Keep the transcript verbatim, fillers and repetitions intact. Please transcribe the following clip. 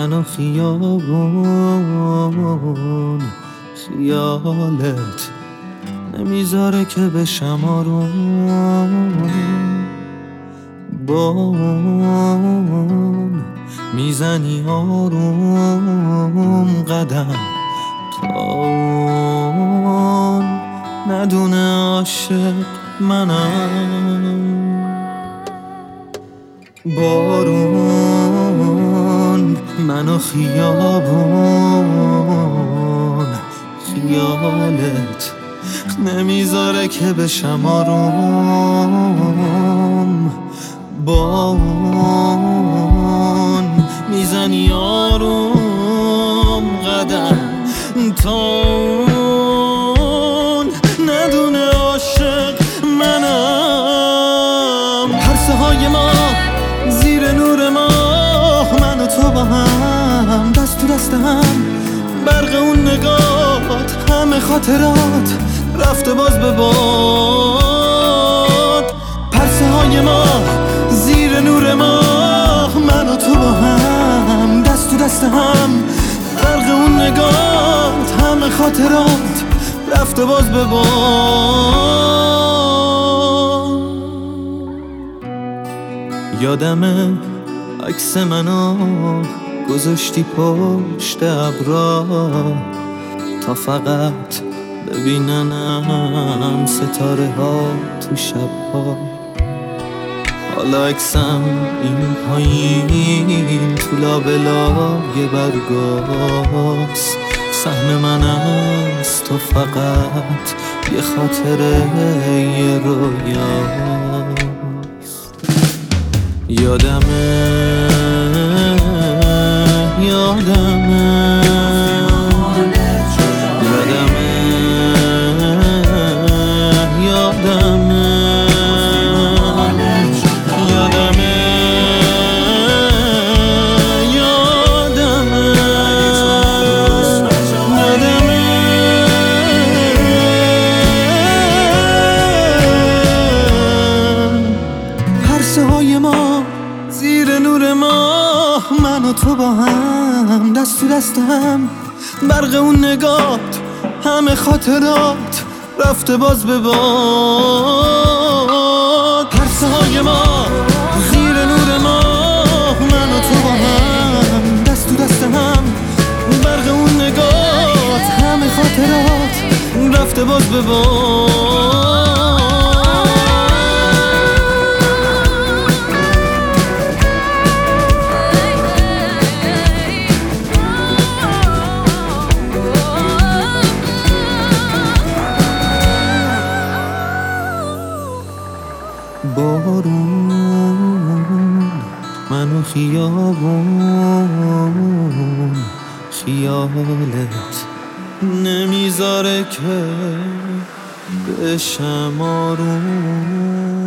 منو خیابون خیالت نمیذاره که بشم آروم، بام میزنی آروم قدم تا اون ندونه عاشق منم. بارون منو خیابون خیالت نمیذاره که بشم آروم، با اون میزنی آروم قدم تا اون ندونه عاشق منم. پرسه های ما زیر نور ماه، من و تو با هم دست تو دست هم، برق اون نگات همه خاطرات رفته باز به باد. پرسه های ما زیر نور ماه، من و تو با هم دست تو دست هم، برق اون نگات همه خاطرات رفته باز به باد. یادمه عکس منو گذاشتی پشت ابرا تا فقط ببیننم ستاره ها تو شب‌ها. حالا عکسم این پایین تو لابلای برگاست، سهم من است تو فقط یه خاطره یه رویاست. یادمه یادمه زیر نور ماه، من و تو با هم دست تو دست هم، برق اون نگات همه خاطرات رفته باز به باد. پرسه های ما زیر نور ماه، من و تو با هم دست تو دست هم، برق اون نگات همه خاطرات رفته باز به باد. بارون منو خیابون خیالت نمیذاره که بشم آروم.